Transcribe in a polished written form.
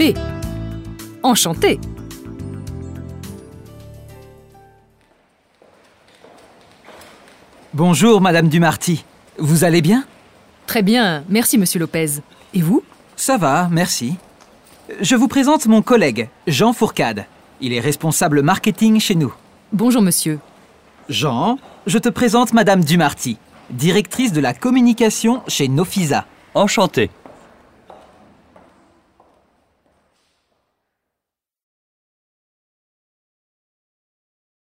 B. Enchanté. Bonjour, Madame Dumarty. Vous allez bien? Très bien, merci Monsieur Lopez. Et vous? Ça va, merci. Je vous présente mon collègue, Jean Fourcade. Il est responsable marketing chez nous. Bonjour monsieur. Jean, je te présente Madame Dumarty, directrice de la communication chez Nofisa. Enchanté.